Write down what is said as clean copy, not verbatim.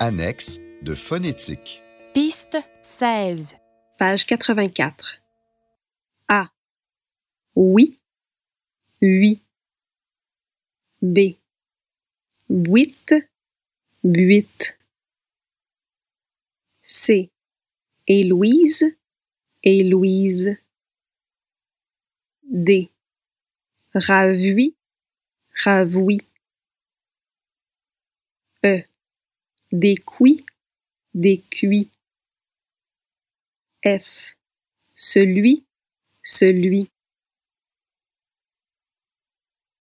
Annexe de phonétique. Piste 16. Page 84. A. Oui. Oui. B. Buite. Buite. C. Héloïse. Héloïse. D. Ravui. Ravui. E. Décuit. Décuit. F. Celui. Celui.